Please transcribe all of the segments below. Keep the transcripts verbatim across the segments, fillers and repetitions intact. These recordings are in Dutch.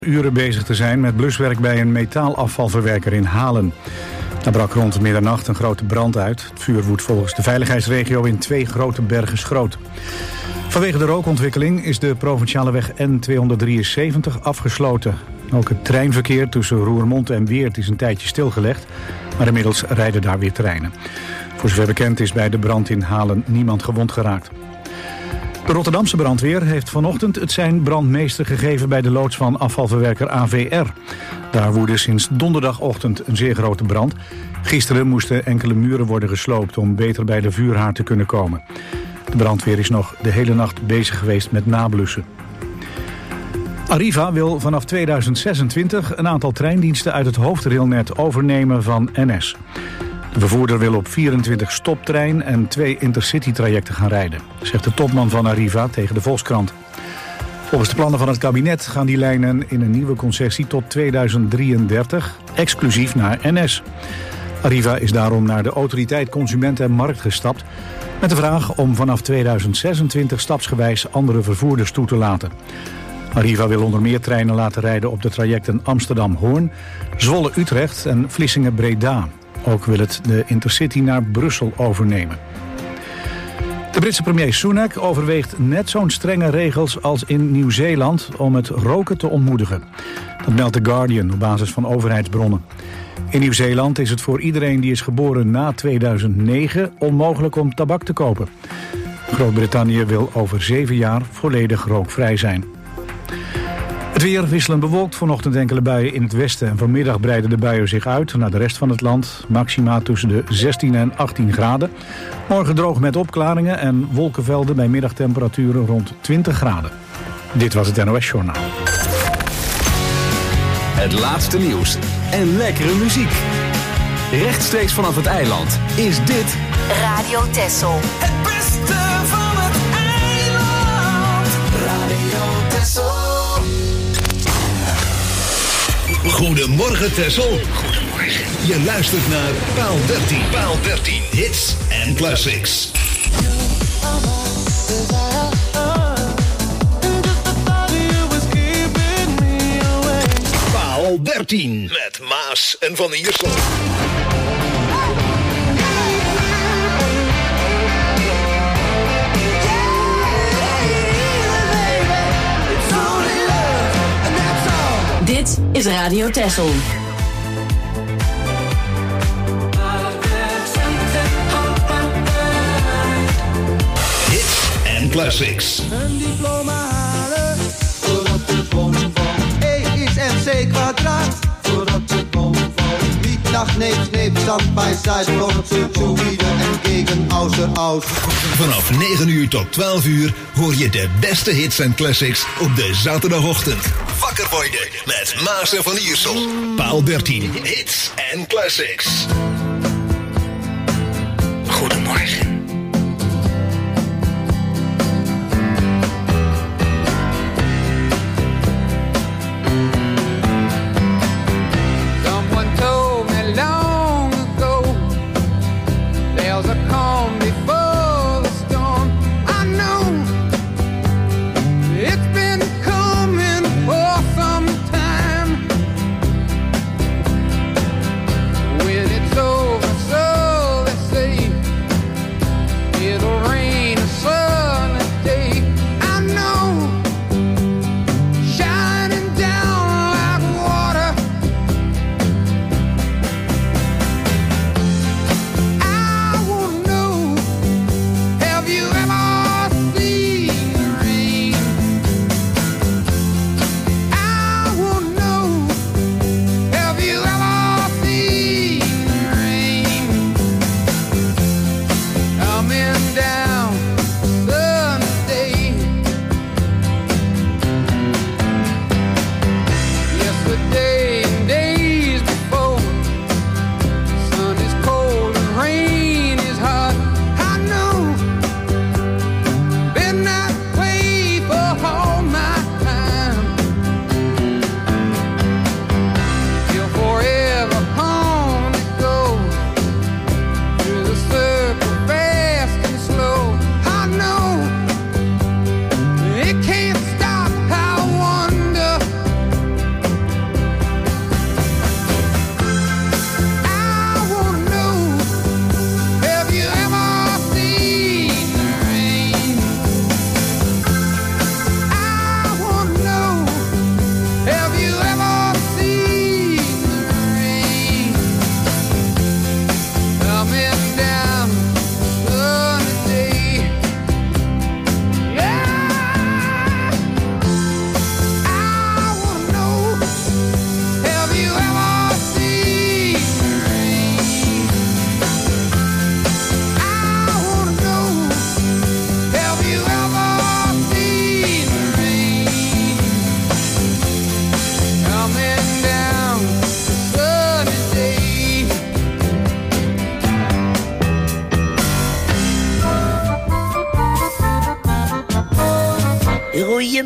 Uren bezig te zijn met bluswerk bij een metaalafvalverwerker in Halen. Daar brak rond middernacht een grote brand uit. Het vuur woedt volgens de veiligheidsregio in twee grote bergen schroot. Vanwege de rookontwikkeling is de provinciale weg N tweehonderddrieënzeventig afgesloten. Ook het treinverkeer tussen Roermond en Weert is een tijdje stilgelegd, maar inmiddels rijden daar weer treinen. Voor zover bekend is bij de brand in Halen niemand gewond geraakt. De Rotterdamse brandweer heeft vanochtend het sein brandmeester gegeven bij de loods van afvalverwerker A V R. Daar woedde sinds donderdagochtend een zeer grote brand. Gisteren moesten enkele muren worden gesloopt om beter bij de vuurhaard te kunnen komen. De brandweer is nog de hele nacht bezig geweest met nablussen. Arriva wil vanaf tweeduizend zesentwintig een aantal treindiensten uit het hoofdrailnet overnemen van N S. De vervoerder wil op vierentwintig stoptrein en twee intercity-trajecten gaan rijden, zegt de topman van Arriva tegen de Volkskrant. Volgens de plannen van het kabinet gaan die lijnen in een nieuwe concessie tot tweeduizend drieëndertig, exclusief naar N S. Arriva is daarom naar de Autoriteit Consument en Markt gestapt met de vraag om vanaf tweeduizend zesentwintig stapsgewijs andere vervoerders toe te laten. Arriva wil onder meer treinen laten rijden op de trajecten Amsterdam-Hoorn, Zwolle-Utrecht en Vlissingen-Breda. Ook wil het de Intercity naar Brussel overnemen. De Britse premier Sunak overweegt net zo'n strenge regels als in Nieuw-Zeeland om het roken te ontmoedigen. Dat meldt The Guardian op basis van overheidsbronnen. In Nieuw-Zeeland is het voor iedereen die is geboren na tweeduizend negen onmogelijk om tabak te kopen. Groot-Brittannië wil over zeven jaar volledig rookvrij zijn. Het weer wisselend bewolkt, vanochtend enkele buien in het westen en vanmiddag breiden de buien zich uit naar de rest van het land. Maxima tussen de zestien en achttien graden. Morgen droog met opklaringen en wolkenvelden bij middagtemperaturen rond twintig graden. Dit was het N O S Journaal. Het laatste nieuws en lekkere muziek. Rechtstreeks vanaf het eiland is dit Radio Texel. Het beste van het eiland. Radio Texel. Goedemorgen Texel. Goedemorgen. Je luistert naar Paal dertien. Paal dertien. Hits en classics. Paal dertien. Met Maas en Van Iersel. Dit is Radio Texel. Hits en classics. Een diploma halen voordat de bom valt. E is M C kwadraat voordat de bom valt. Niet nach neep, neep, stand bij side, korte, solide en gegen außer aus. Vanaf negen uur tot twaalf uur hoor je de beste hits en classics op de zaterdagochtend. Wakker worden met Maas en Van Iersel. Paal dertien. Hits en classics. Goedemorgen. Someone told me long ago there's a calm before the storm. I know it's been coming for some time. When it's over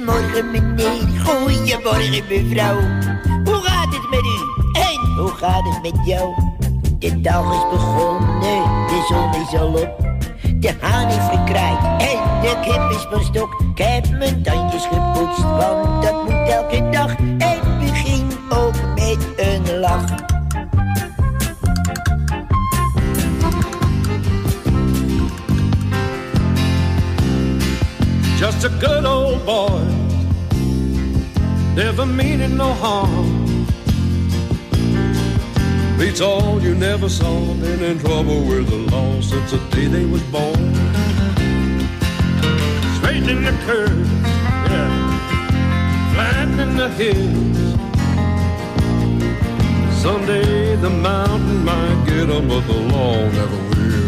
Goedemorgen meneer, goedemorgen mevrouw. Hoe gaat het met u? En hoe gaat het met jou? De dag is begonnen, de zon is al op. De haan heeft gekraaid en de kip is van stok. Ik heb mijn tandjes gepoetst, want dat moet elke dag. En begin ook met een lach. Just a good old boy, never meaning no harm. Beats all you never saw, been in trouble with the law since the day they was born. Straight in the curves, yeah, flat in the hills. Someday the mountain might get 'em, but the law never will.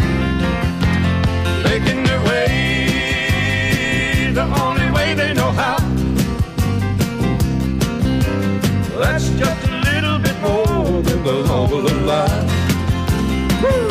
Making their way the only way they know how. That's just a little bit more than the law will allow. Woo!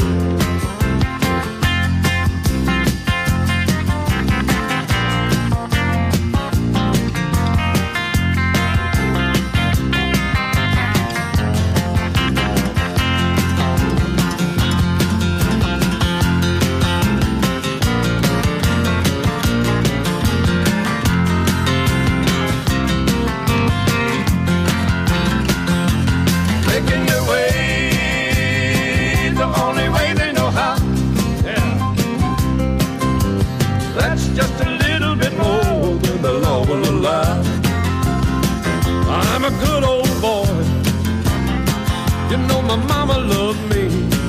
I'm a good old boy. You know my mama loved me,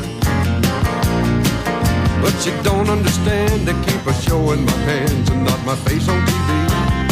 but she don't understand. They keep her showing my hands and not my face on T V.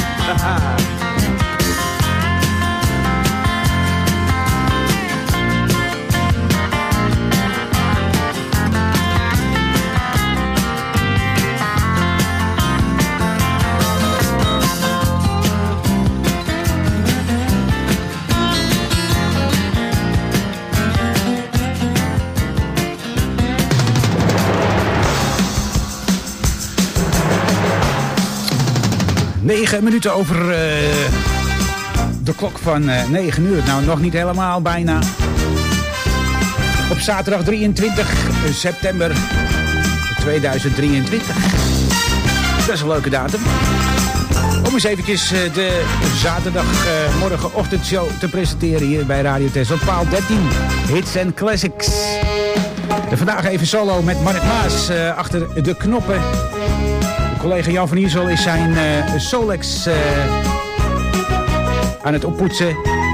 Negen minuten over uh, de klok van uh, negen uur. Nou, nog niet helemaal, bijna. Op zaterdag drieëntwintig september tweeduizend drieëntwintig. Dat is een leuke datum. Om eens eventjes uh, de zaterdagmorgenochtendshow uh, te presenteren hier bij Radio Tessel. Paal dertien, hits en classics. En vandaag even solo met Mark Maas uh, achter de knoppen. Collega Jan van Iersel is zijn uh, Solex uh, aan het oppoetsen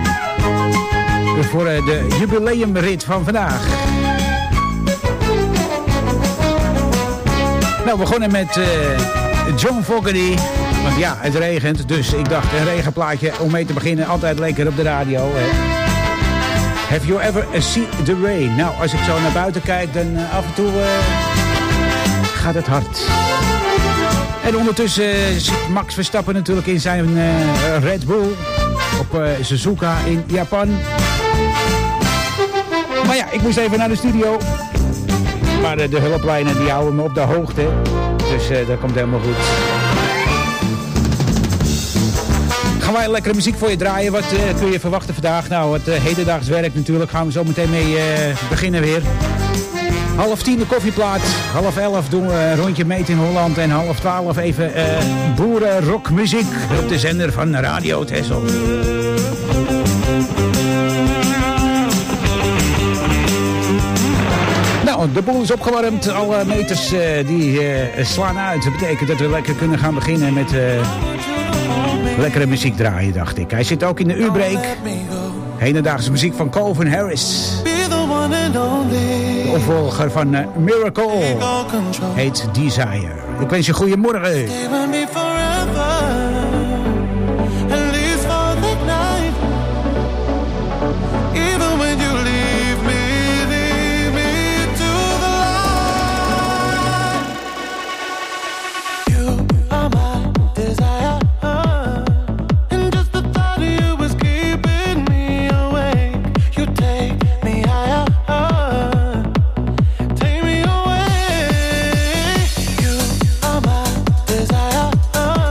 voor uh, de jubileumrit van vandaag. Nou, we begonnen met uh, John Fogerty. Want ja, het regent, dus ik dacht een regenplaatje om mee te beginnen. Altijd lekker op de radio. Hè. Have you ever seen the rain? Nou, als ik zo naar buiten kijk, dan uh, af en toe uh, gaat het hard. En ondertussen zit Max Verstappen natuurlijk in zijn uh, Red Bull op uh, Suzuka in Japan. Maar ja, ik moest even naar de studio. Maar uh, de hulplijnen die houden me op de hoogte. Dus uh, dat komt helemaal goed. Gaan wij lekkere muziek voor je draaien. Wat uh, kun je verwachten vandaag? Nou, het uh, hedendaags werk natuurlijk. Gaan we zo meteen mee uh, beginnen weer. Half tien de koffieplaat, half elf doen we een rondje meet in Holland en half twaalf even uh, boerenrockmuziek op de zender van Radio Tessel. Nou, de boel is opgewarmd, alle meters uh, die uh, slaan uit. Dat betekent dat we lekker kunnen gaan beginnen met uh, lekkere muziek draaien, dacht ik. Hij zit ook in de uurbreak. Hedendaagse muziek van Calvin Harris. De opvolger van uh, Miracle heet Desire. Ik wens je goeiemorgen. Desire,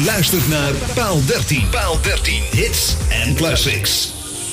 luistert naar Paal dertien. Paal dertien. Hits en classics.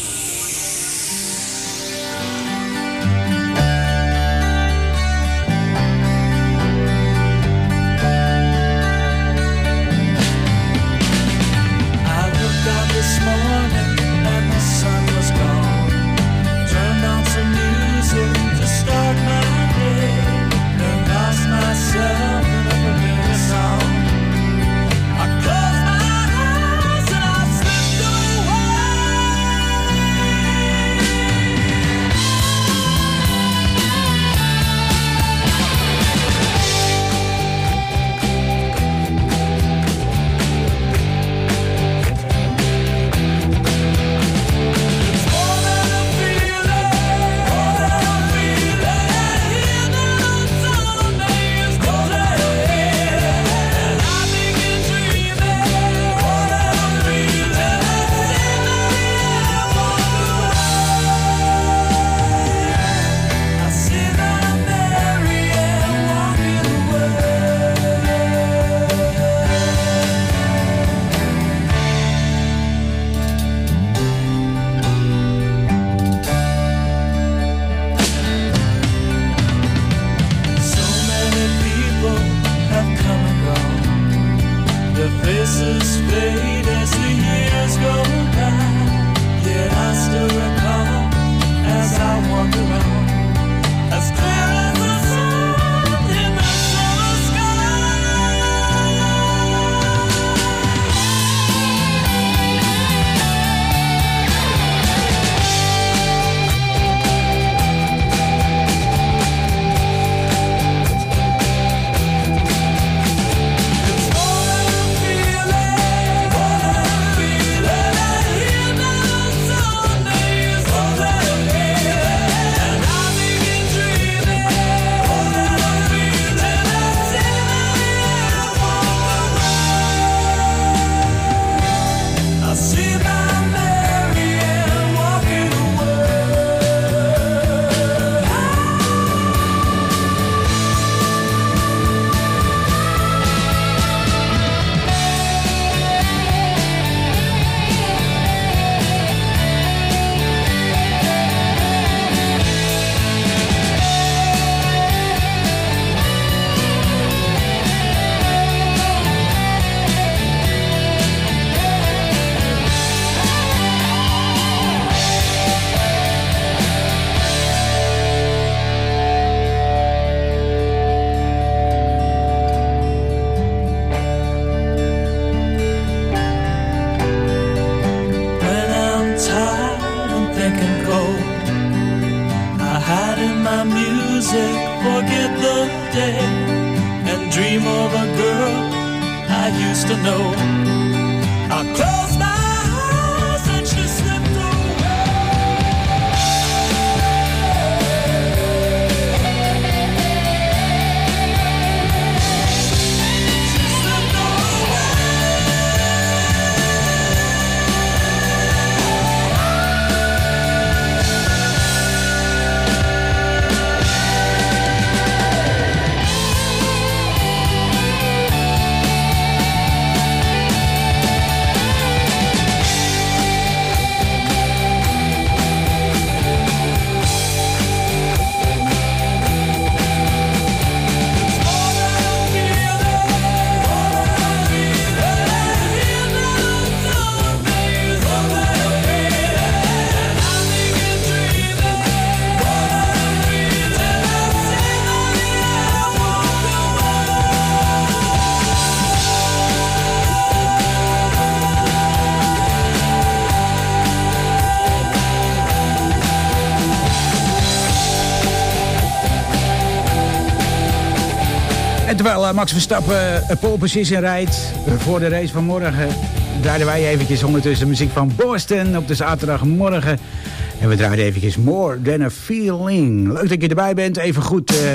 En terwijl uh, Max Verstappen uh, pole position rijdt uh, voor de race van morgen, draaiden wij eventjes ondertussen muziek van Boston op de zaterdagmorgen. En we draaiden eventjes More Than A Feeling. Leuk dat je erbij bent. Even goed uh,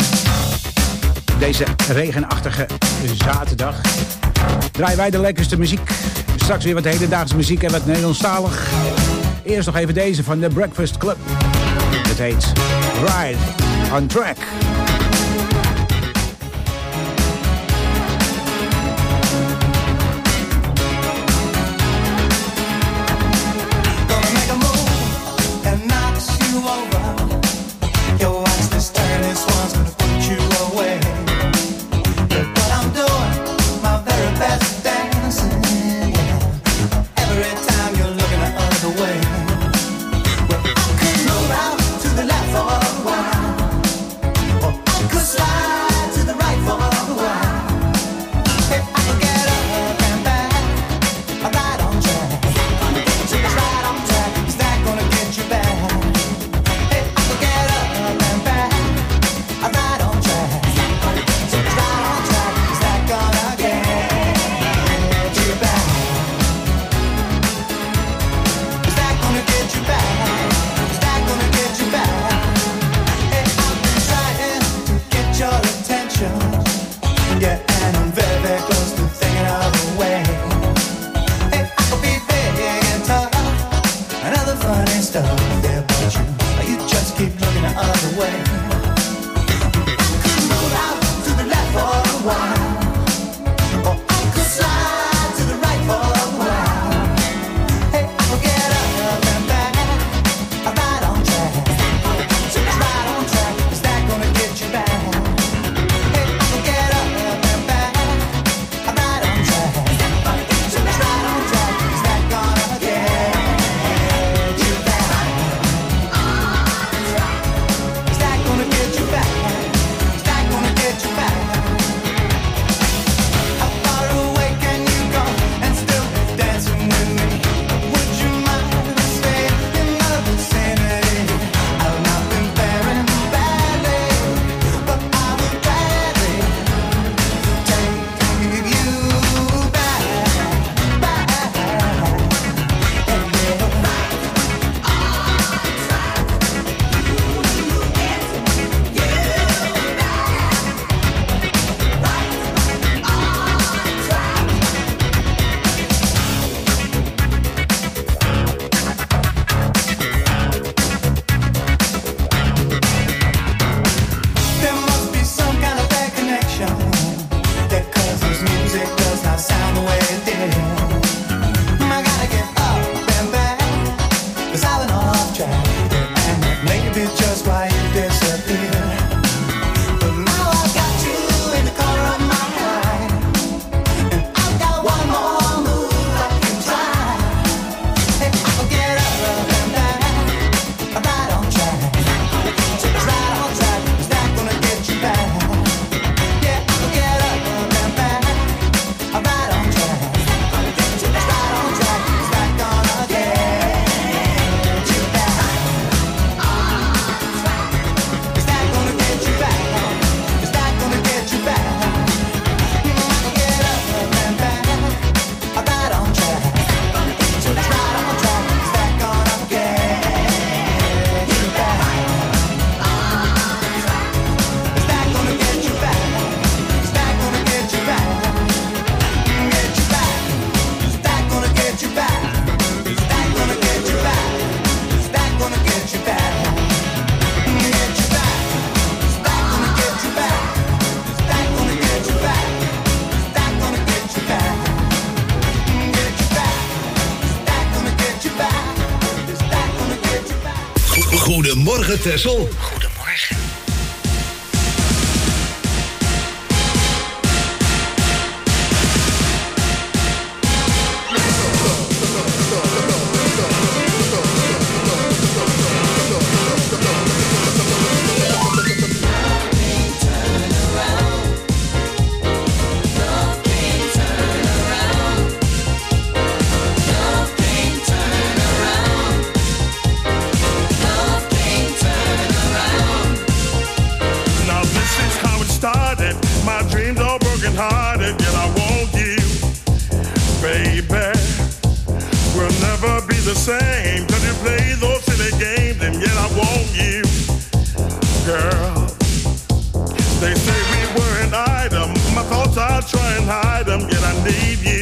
deze regenachtige zaterdag. Draaien wij de lekkerste muziek. Straks weer wat hedendaagse muziek en wat Nederlandstalig. Eerst nog even deze van The Breakfast Club. Het heet Ride On Track. music does not sound the way it did. I gotta get up and back, 'cause I've been off track, and maybe just why you disappeared. But now I've got you in the corner of my eye, and I've got one more move I can try. If I could get up and back, right on track, right on track, is that gonna get you back? Yeah, I could get up and back, right on track, right on track, is that gonna get you back? Is that gonna get you back? Is that gonna get you back? I could get up and back, right on track, right on track, is that gonna get you back? Is that gonna get you back? Is that gonna get you back? Get you back? Is that gonna get you back? Is that gonna get you back? Is that gonna get you back? Get you back? Is that gonna get you back? Is that gonna get you back? Is that gonna get you back? Get you back? Is that gonna get you back? Is that gonna get you back? Goedemorgen Texel. Goedemorgen. Now this is how it started. My dreams are broken hearted, yet I want you, baby. We'll never be the same, 'cause you play those silly games, and yet I want you, girl. They say we were an item. My thoughts I try and hide them, yet I need you.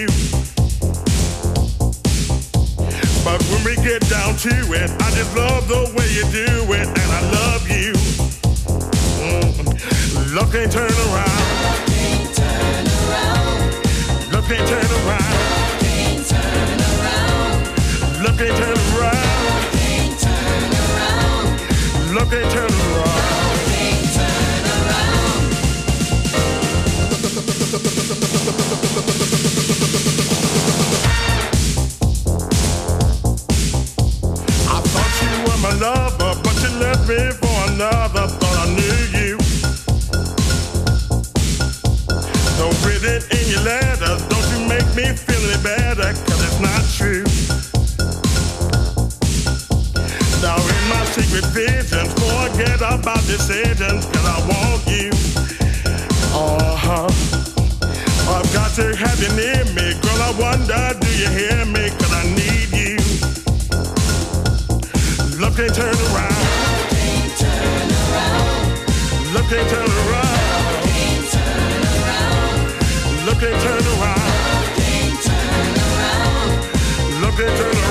But when we get down to it, I just love the way you do it, and I love you. Mm. Love can't turn around. Love can't turn around. Love can't turn around. Love can't turn around. Love can't turn around. I thought you were my lover, but you left me for another. Thought I knew you. Don't read it in your letters. Don't you make me feel any better, 'cause it's not true. Now in my secret visions, forget about decisions, 'cause I want you. Uh-huh. I've got to have you near me. Girl, I wonder, do you hear me? 'Cause I need you. Love can't turn around. Love can't turn around. Love can't turn around. Love can't turn around. Love can't turn around.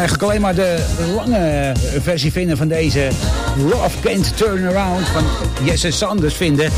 eigenlijk alleen maar de lange versie vinden van deze Love Can't Turn Around van Jesse Sanders vinden.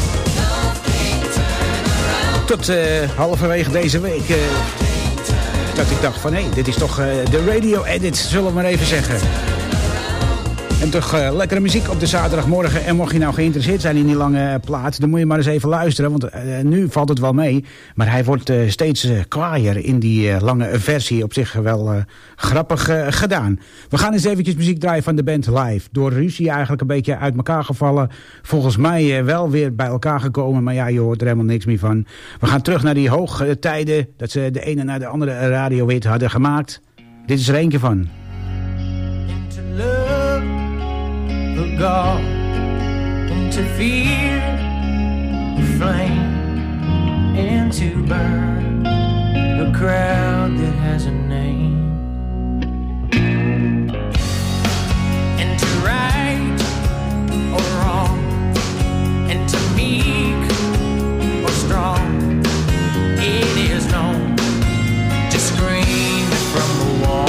Tot uh, halverwege deze week uh, dat ik dacht van hé, hey, dit is toch uh, de radio edit, zullen we maar even zeggen. En toch uh, lekkere muziek op de zaterdagmorgen. En mocht je nou geïnteresseerd zijn in die lange plaat, dan moet je maar eens even luisteren. Want uh, nu valt het wel mee. Maar hij wordt uh, steeds uh, kwaaier in die uh, lange versie. Op zich wel uh, grappig uh, gedaan. We gaan eens eventjes muziek draaien van de band live. Door ruzie eigenlijk een beetje uit elkaar gevallen. Volgens mij uh, wel weer bij elkaar gekomen. Maar ja, je hoort er helemaal niks meer van. We gaan terug naar die hoogtijden. Dat ze de ene naar de andere radiohit hadden gemaakt. Dit is er eentje van. God, and to fear the flame, and to burn the crowd that has a name, and to right or wrong, and to meek or strong, it is known to scream from the wall.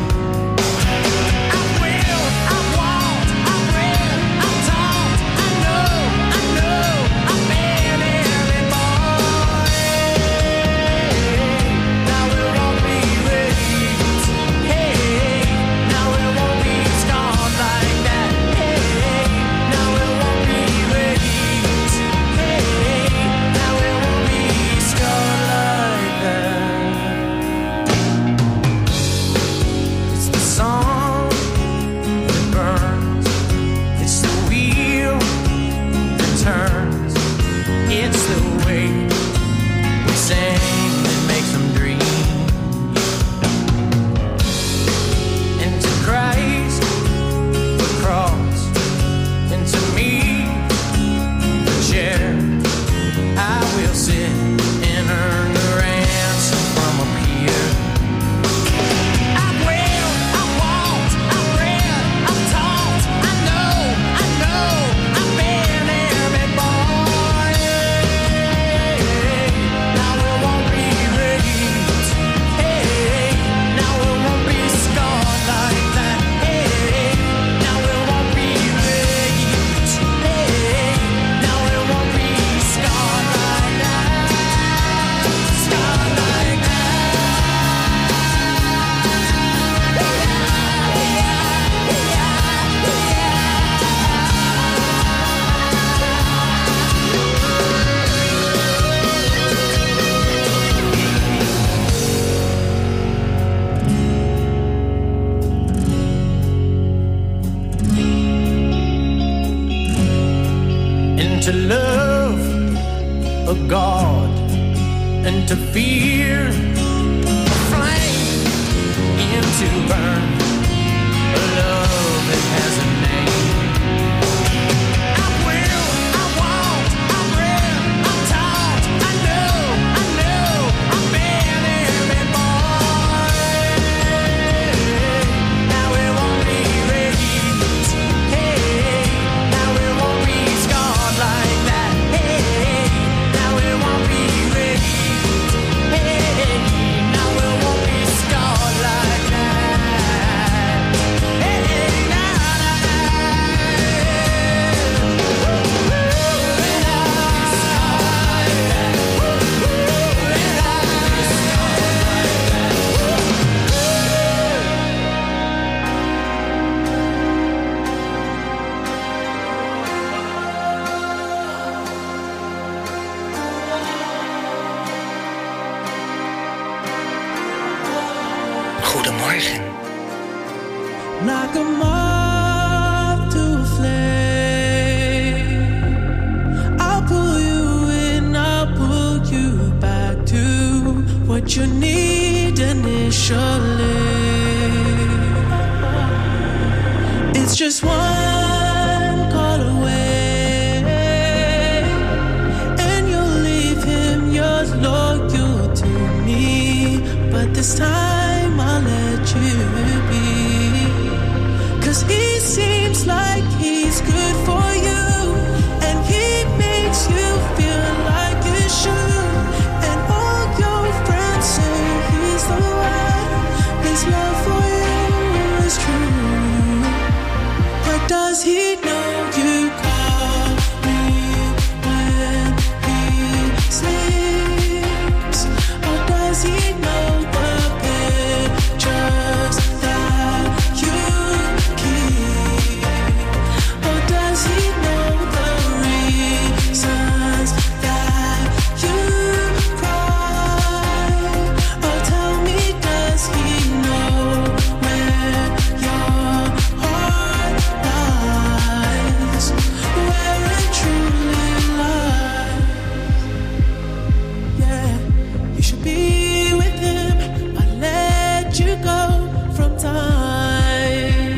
to love a God and to fear a flame and to burn a love that has a name. I will, I won't, I'm real, I'm taught, I know, I know, I've been every boy. Now it won't be raised, hey, now it won't be scarred like that, hey, now it won't be raised, hey, now it won't be scarred like that, hey, now, Goedemorgen. like a moth to a flame. I'll pull you in, I'll pull you back to what you need initially. It's just one call away, and you'll leave him, yours loyal to me. But this time I'll let you be. Cause he seems like he's good for you, and he makes you feel like you should. And all your friends say he's the one. His love for you does he know you call me when he sleeps? Or does he know the pictures that you keep? Or does he know the reasons that you cry? Or tell me, does he know where your heart lies? Where it truly lies? Yeah, you should be with him. I let you go from time.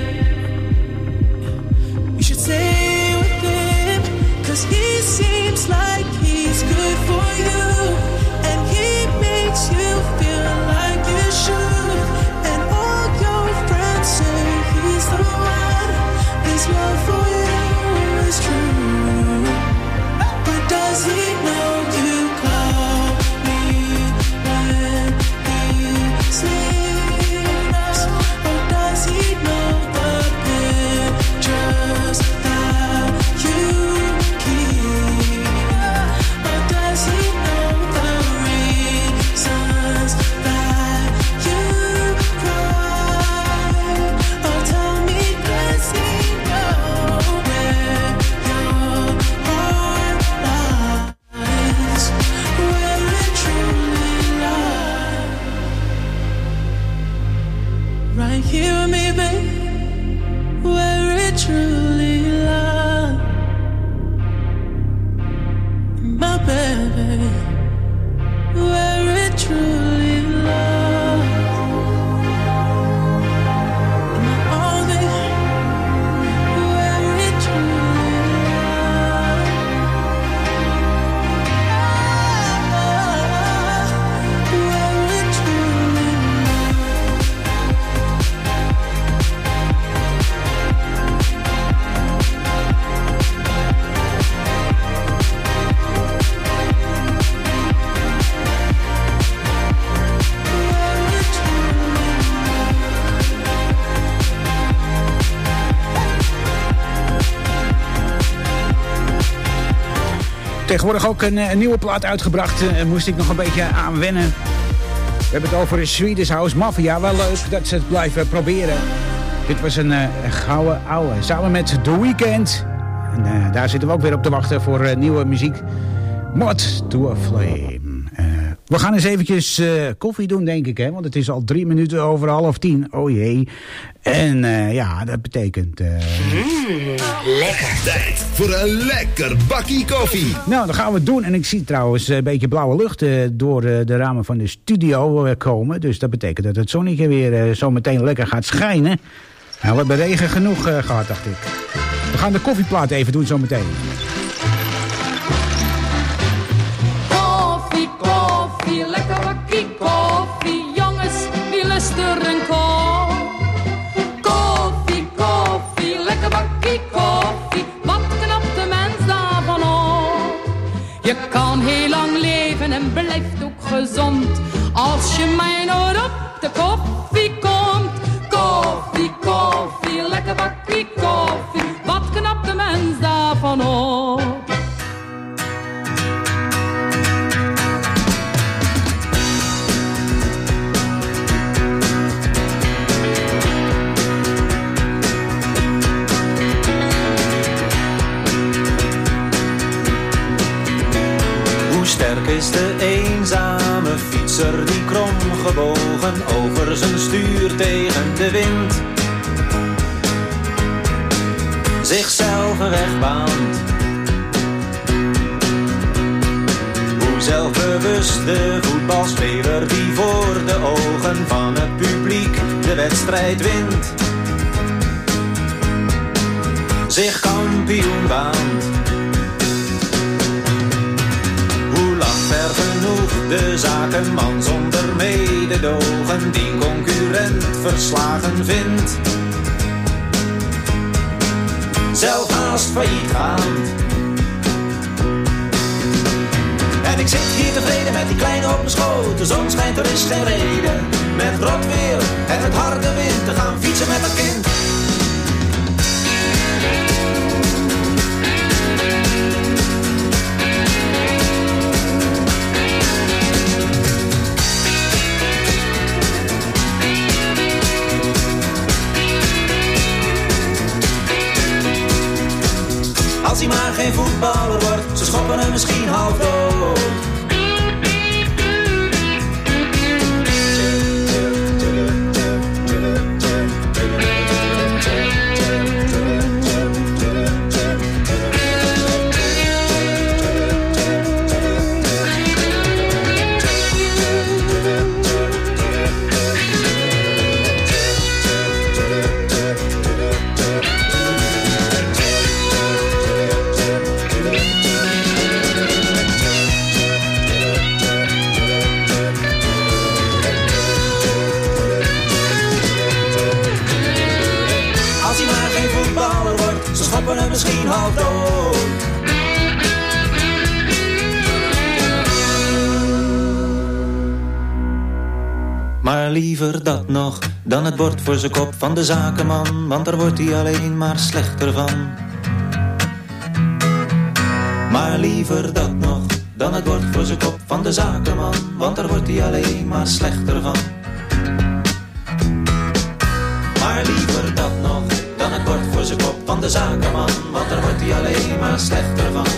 You should stay with him, 'cause he seems like he's good for you, and he makes you feel like you should. And all your friends say he's the one. His love for you is true. But does he know you call me when he sleeps? Or does he know the pictures that you keep? Or does he know the reasons that you cry? Or tell me, does he know where your heart lies? Where it truly lies? Right here with me, babe, where it truly lies. My baby, where it truly lies. My all, baby, where it truly lies. Where it truly Tegenwoordig ook een, een nieuwe plaat uitgebracht. Uh, moest ik nog een beetje aan wennen. We hebben het over Swedish House Mafia. Wel leuk dat ze het blijven proberen. Dit was een uh, gouden ouwe. Samen met The Weeknd. En uh, daar zitten we ook weer op te wachten voor uh, nieuwe muziek. Moth to a Flame. Uh, we gaan eens eventjes uh, koffie doen, denk ik. Hè? Want het is al drie minuten over half tien. Oh jee. En uh, ja, dat betekent... Uh... Mm, lekker. Tijd voor een lekker bakkie koffie. Nou, dat gaan we doen. En ik zie trouwens een beetje blauwe lucht uh, door uh, de ramen van de studio uh, komen. Dus dat betekent dat het zonnetje weer uh, zo meteen lekker gaat schijnen. Nou, we hebben regen genoeg uh, gehad, dacht ik. We gaan de koffieplaat even doen zo meteen. Koffie, koffie, lekker bakkie koffie. Jongens, wie lust er een kop? Koffie, koffie, lekker bakkie koffie. Wat knapt de mens daarvan op? Je kan heel lang leven en blijft ook gezond. Als je mij nooit op de koffie komt. Koffie, koffie, lekker bakkie koffie. Wat knapt de mens daarvan op? Sterk is de eenzame fietser die kromgebogen over zijn stuur tegen de wind zichzelf een weg baant. Hoe zelfbewust de voetbalspeler die voor de ogen van het publiek de wedstrijd wint zich kampioen baant. Ver genoeg de zakenman zonder mededogen die concurrent verslagen vindt, zelf haast failliet gaand. En ik zit hier tevreden met die kleine op mijn schoot. De zon schijnt, er is geen reden met rot weer en het harde wind te gaan fietsen met dat kind. Als hij maar geen voetballer wordt, ze schoppen hem misschien half dood. Misschien half dood. Maar liever dat nog dan het bord voor zijn kop van de zakenman, want daar wordt hij alleen maar slechter van. Maar liever dat nog dan het bord voor zijn kop van de zakenman, want daar wordt hij alleen maar slechter van. Maar liever dat nog dan het bord voor zijn kop van de zakenman, want daar wordt hij alleen maar slechter van.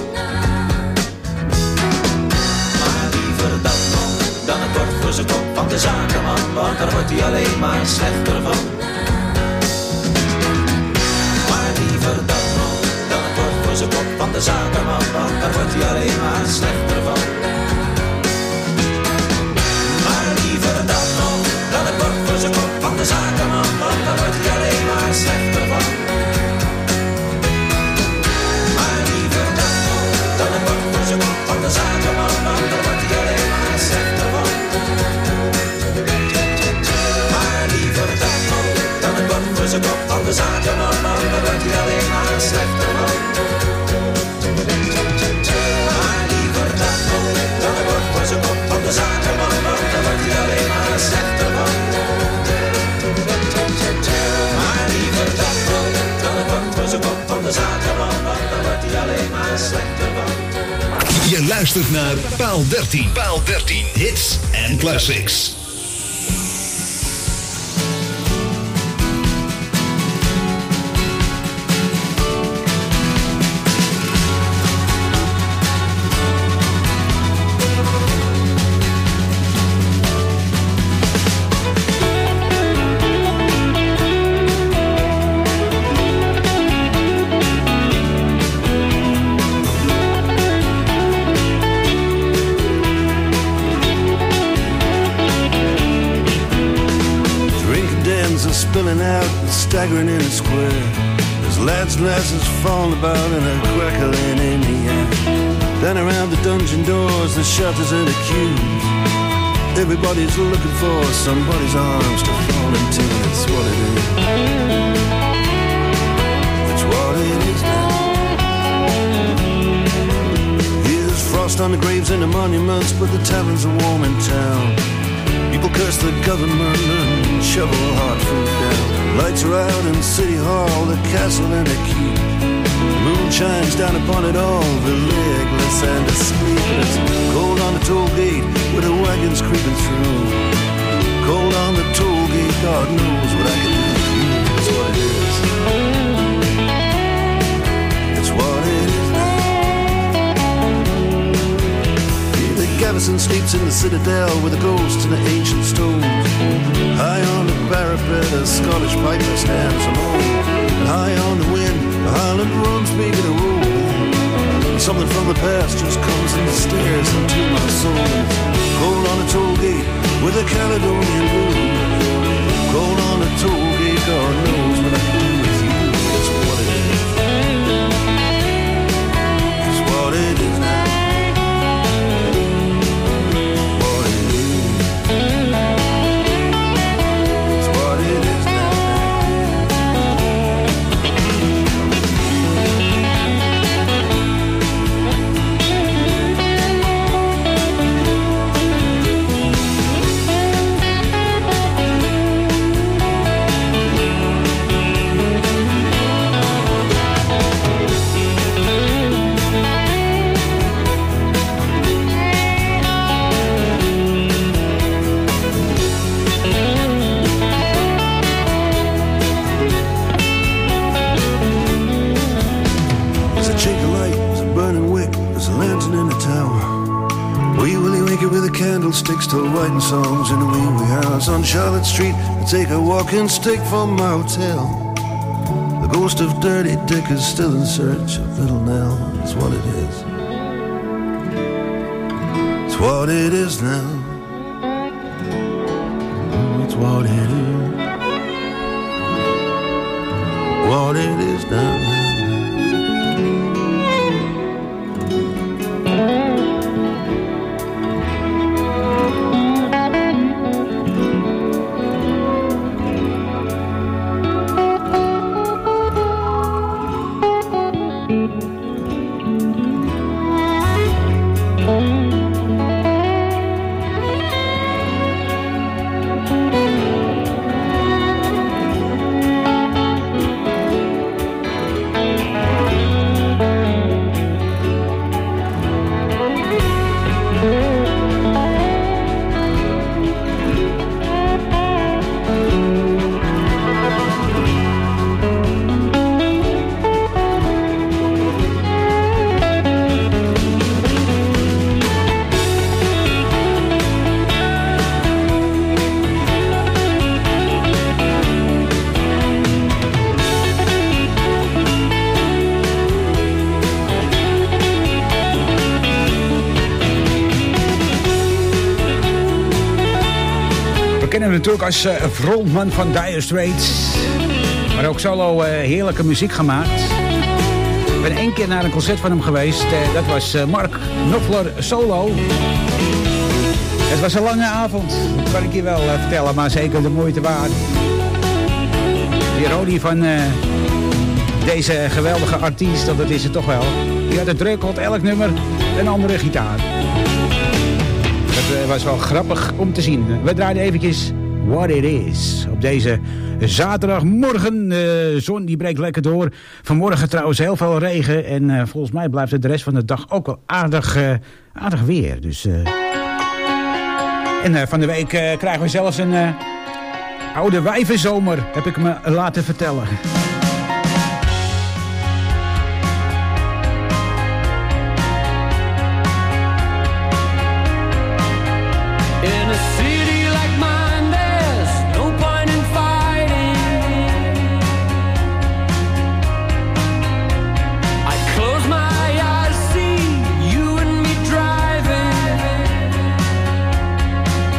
Maar liever dat nog dan het bord voor zijn kop van de zakenman, want daar wordt hij alleen maar slechter van. Maar liever dat nog dan het bord voor zijn kop van de zakenman, want daar wordt hij alleen maar slechter van. Maar liever dat nog dan het bord voor zijn kop van de zakenman, want daar wordt hij alleen maar slechter van. Van de zakenman, want daar wordt hij alleen maar slechter van. Maar liever dat nog dan het bord voor zijn kop van de zakenman, want daar wordt hij alleen maar slechter van. Maar liever dat nog dan het bord voor zijn kop van de zakenman, want daar wordt hij alleen maar slechter van. Maar liever dat nog dan het bord voor zijn kop van de zakenman, want daar wordt hij alleen maar slechter van. Je luistert naar Paal dertien. Paal dertien. Hits en classics. Spilling out and staggering in a square. There's lads' glasses falling about and a crackling in the air. Then around the dungeon doors, the shutters and the queues. Everybody's looking for somebody's arms to fall into. That's what it is. That's what it is now. Here's frost on the graves and the monuments, but the taverns are warm in town. People curse the government and shovel hard food down. Lights are out in City Hall, the castle and the keep. The moon shines down upon it all, the legless and the sleepless. Cold on the toll gate with the wagons creeping through. Cold on the toll gate, God knows what I can do. That's what it is. That's what it is now. Gavison sleeps in the citadel with the ghosts and the ancient stones. High on the parapet, a Scottish piper stands alone. And high on the wind, the Highland drums making a roll. Something from the past just comes and stares into my soul. Cold on the toll gate with a Caledonian moon. Cold on the toll gate, God knows what I can do with you. That's what it is. That's what it is now. shake the light, there's a burning wick, there's a lantern in the tower. Wee Willie wake it with a candlestick, still writing songs in a wee wee house on Charlotte Street. I take a walking stick from my hotel. The ghost of Dirty Dick is still in search of Little Nell. It's what it is. It's what it is now. It's what it is. What it is now. Natuurlijk als uh, frontman van Dire Straits. Maar ook solo uh, heerlijke muziek gemaakt. Ik ben één keer naar een concert van hem geweest. Uh, dat was uh, Mark Knopfler solo. Het was een lange avond. Dat kan ik je wel uh, vertellen. Maar zeker de moeite waard. Die ironie van uh, deze geweldige artiest. Dat is het toch wel. Die had het druk, had elk nummer een andere gitaar. Dat uh, was wel grappig om te zien. We draaiden eventjes What It Is op deze zaterdagmorgen. De uh, zon die breekt lekker door. Vanmorgen trouwens heel veel regen. En uh, volgens mij blijft het de rest van de dag ook wel aardig, uh, aardig weer. Dus, uh... En uh, van de week uh, krijgen we zelfs een uh, oude wijvenzomer, heb ik me laten vertellen.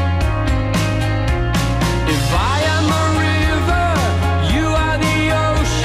If I am a river, you are the ocean.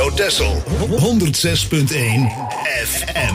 Radio Texel honderd zes punt één F M.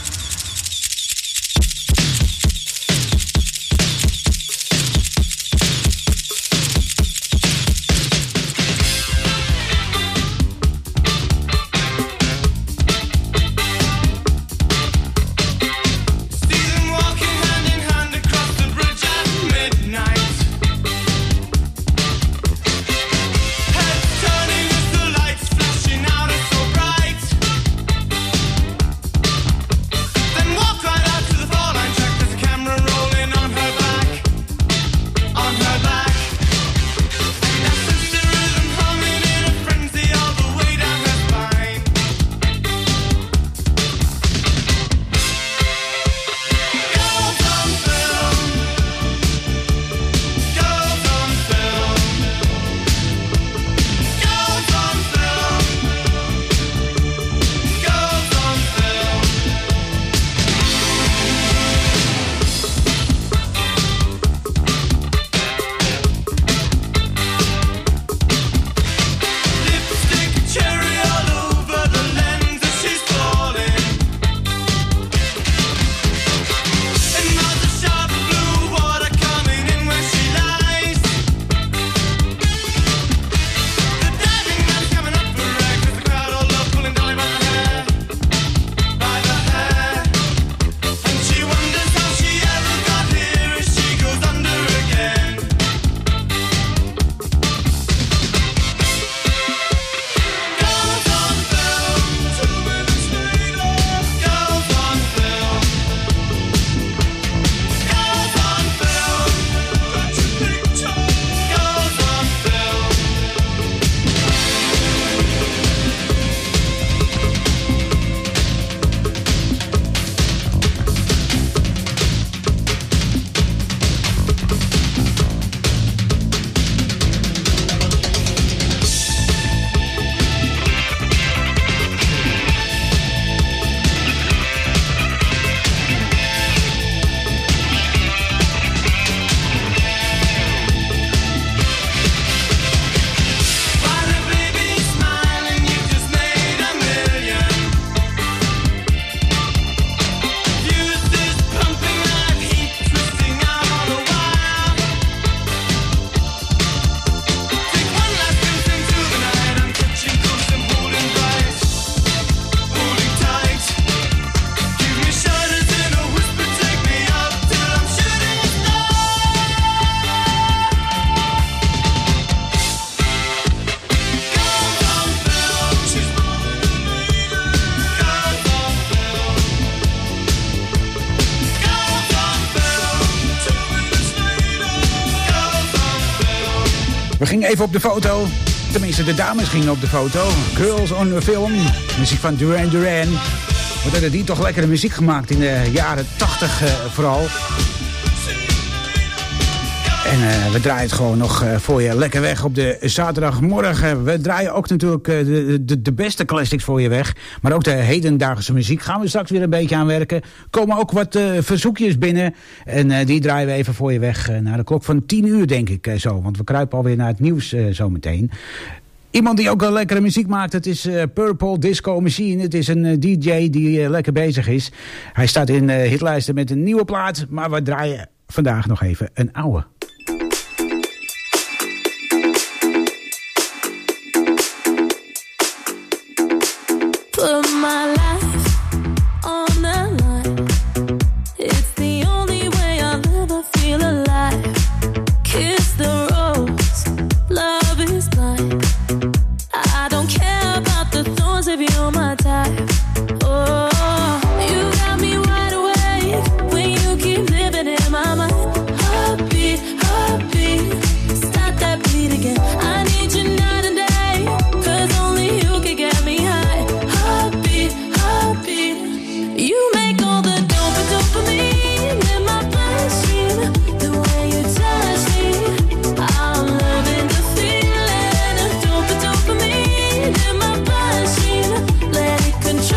We gingen even op de foto. Tenminste, de dames gingen op de foto. Girls on the Film. Muziek van Duran Duran. Wat hadden die toch lekkere muziek gemaakt in de jaren tachtig uh, vooral. En uh, we draaien het gewoon nog uh, voor je lekker weg op de zaterdagmorgen. We draaien ook natuurlijk uh, de, de, de beste classics voor je weg. Maar ook de hedendaagse muziek gaan we straks weer een beetje aan werken. Komen ook wat uh, verzoekjes binnen. En uh, die draaien we even voor je weg uh, naar de klok van tien uur denk ik uh, zo. Want we kruipen alweer naar het nieuws uh, zometeen. Iemand die ook wel lekkere muziek maakt, het is uh, Purple Disco Machine. Het is een uh, D J die uh, lekker bezig is. Hij staat in uh, hitlijsten met een nieuwe plaat. Maar we draaien vandaag nog even een oude. Put my life on the line. It's the only way I'll ever feel alive. Kiss the rose, love is blind. I don't care about the thorns if you're my type. Oh, you got me wide awake when you keep living in my mind. Heartbeat, heartbeat, stop that beat again. I need you night and day, 'cause only you can get me high. Heartbeat, heartbeat, you make all the dope dopamine in my bloodstream. The way you touch me, I'm loving the feeling of dope dopamine in my bloodstream. Let it control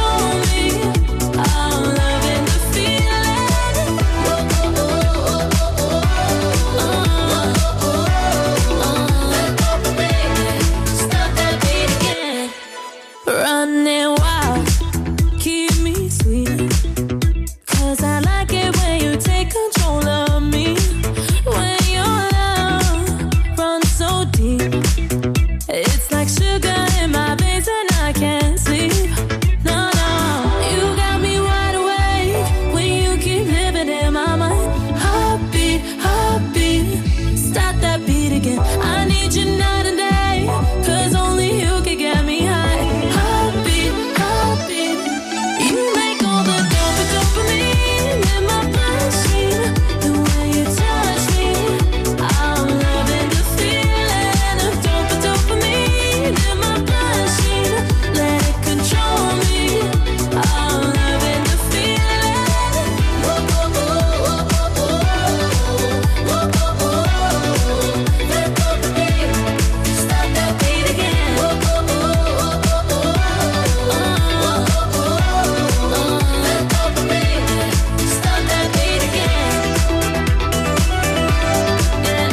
running wild. Keep me sweet, 'cause I like it when you take control of me. When your love runs so deep, it's like sugar in my veins and I can't sleep. No, no, you got me wide awake when you keep living in my mind. Heartbeat, heartbeat, stop that beat again. I need you night and day, 'cause only you can get me high. Heartbeat, heartbeat, you make all the dope dopamine in my bloodstream. The way you touch me, I'm loving the feeling of dope dopamine in my bloodstream. Let it control me, I'm loving the feeling. Whoa, whoa, whoa, whoa, whoa, whoa, whoa, whoa. That dopamine, stop that beat again. Whoa, whoa, whoa, whoa, whoa, whoa, whoa, whoa. That dopamine, stop that beat again. Yeah.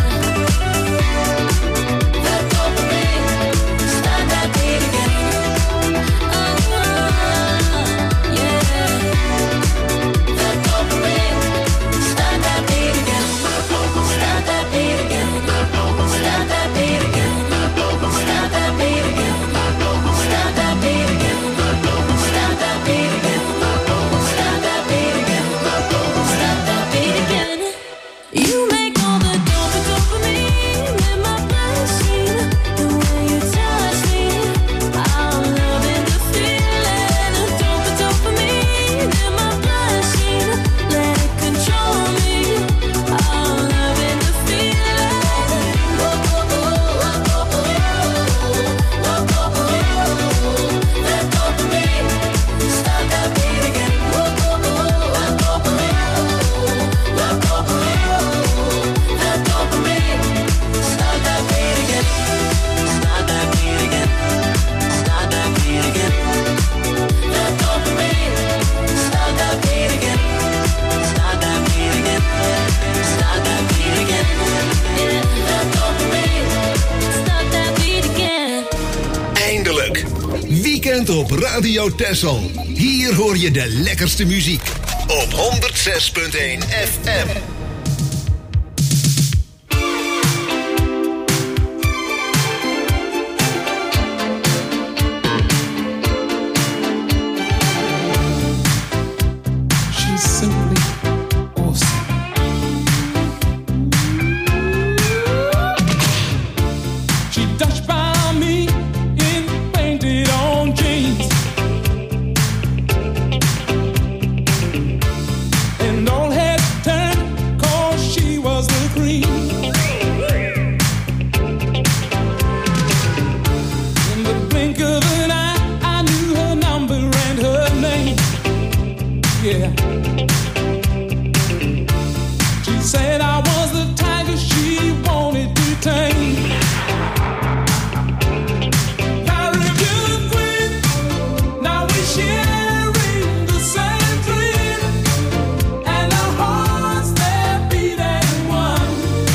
That dopamine, stop that beat again. Oh, yeah. That dopamine, stop that beat again. Stop that beat again. Stop that beat again. Stop that beat again. Stop that beat again. Stop that beat again. Stop that beat again. Stop that beat again. You make all the dope dopamine in my bloodstream. The way you touch me, I'm loving the feeling of dope dopamine in my bloodstream. Let it control me, I'm loving the feeling. Whoa, whoa, whoa, whoa, whoa, whoa, whoa, whoa. That dopamine, stop that beat again. Whoa, whoa, whoa, that dopamine, that dopamine, that dopamine, stop that beat again. Stop that beat again. Stop that beat again. That dopamine, stop that beat again. Stop that beat again. Stop that beat again. Yeah, that dopamine, stop that beat again. Eindelijk. Weekend op Radio Texel. Hier hoor je de lekkerste muziek. Op honderd zes punt één F M. She's simply awesome. She touched by me in painted on jeans, and all heads turned 'cause she was the cream. In the blink of an eye, I knew her number and her name. Yeah. She said I was the tiger she wanted to tame. Caribbean queen, now we're sharing the same dream, and our hearts they're beating one.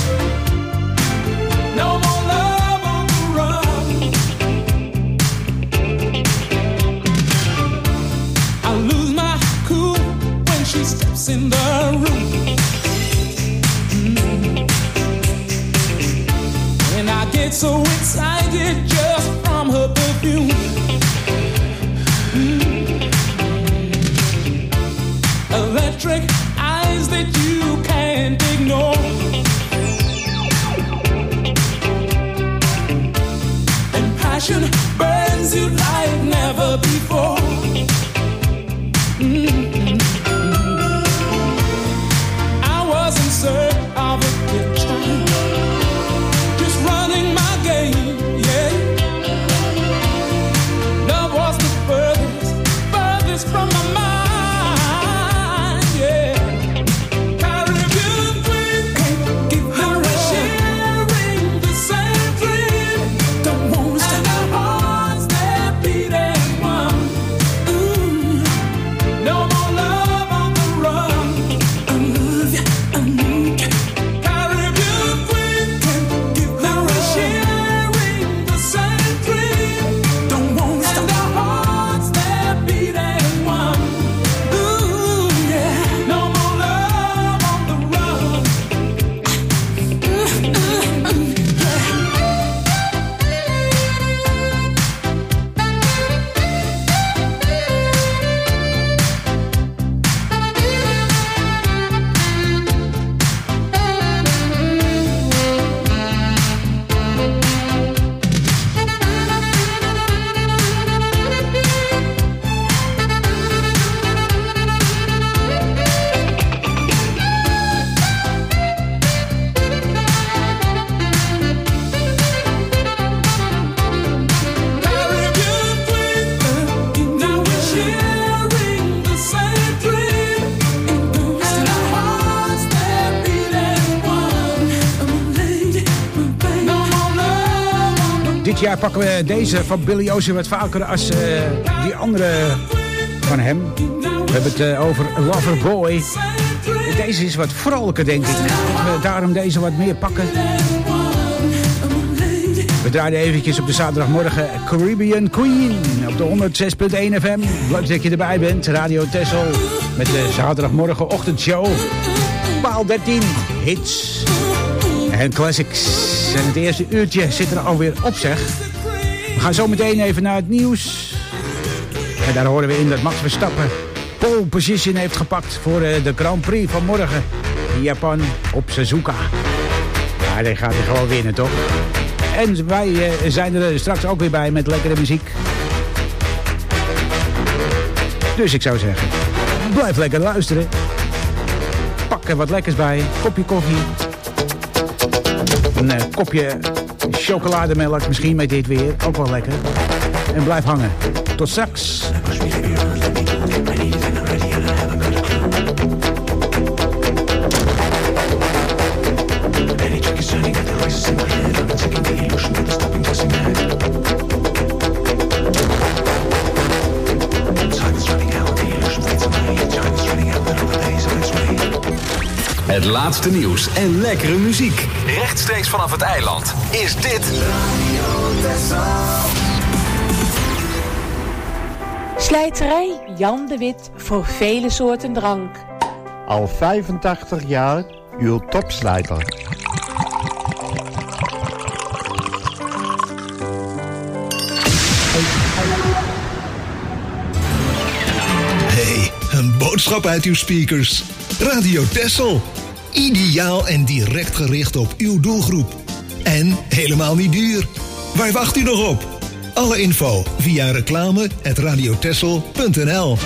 No more love on the run. I lose my cool when she steps in the room. Mm. And I get so excited just from her perfume. Mm. Electric eyes that you can't ignore. And passion burns you like never before. Mm. I was in search of a picture, just running my game, yeah. Love was the furthest, furthest from my mind, yeah. Dit jaar pakken we deze van Billy Ocean wat vaker als uh, die andere van hem. We hebben het uh, over Loverboy. Deze is wat vrolijker, denk ik. We daarom deze wat meer pakken. We draaien eventjes op de zaterdagmorgen Caribbean Queen op de honderd zes punt één F M. Leuk dat je erbij bent. Radio Texel met de zaterdagmorgen ochtendshow. Paal dertien hits en classics. En het eerste uurtje zit er alweer op, zeg. We gaan zo meteen even naar het nieuws. En daar horen we in dat Max Verstappen pole position heeft gepakt voor de Grand Prix van morgen in Japan op Suzuka. Ja, die gaat hij gewoon winnen, toch? En wij uh, zijn er straks ook weer bij met lekkere muziek. Dus ik zou zeggen, blijf lekker luisteren. Pak er wat lekkers bij, kopje koffie. Een uh, kopje chocolademelk misschien met dit weer, ook wel lekker. En blijf hangen. Tot straks. Het laatste nieuws en lekkere muziek. Rechtstreeks vanaf het eiland is dit Radio Texel. Slijterij Jan de Wit voor vele soorten drank. Al vijfentachtig jaar uw topslijter. Hey, een boodschap uit uw speakers. Radio Texel. Ideaal en direct gericht op uw doelgroep. En helemaal niet duur. Waar wacht u nog op? Alle info via reclame at radiotexel punt n l.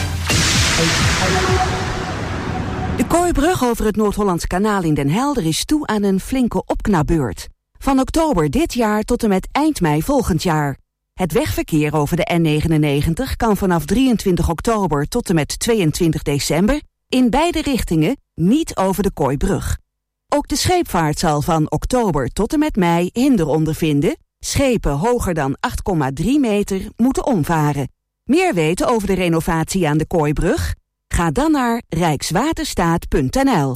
De Kooibrug over het Noord-Hollands Kanaal in Den Helder is toe aan een flinke opknapbeurt. Van oktober dit jaar tot en met eind mei volgend jaar. Het wegverkeer over de N negenennegentig kan vanaf drieëntwintig oktober tot en met tweeëntwintig december... in beide richtingen niet over de Kooibrug. Ook de scheepvaart zal van oktober tot en met mei hinder ondervinden. Schepen hoger dan acht komma drie meter moeten omvaren. Meer weten over de renovatie aan de Kooibrug? Ga dan naar rijkswaterstaat punt n l.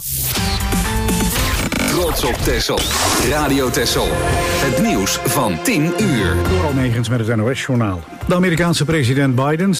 Trots op Texel. Radio Texel. Het nieuws van tien uur. Door Almegens met het N O S-journaal. De Amerikaanse president Biden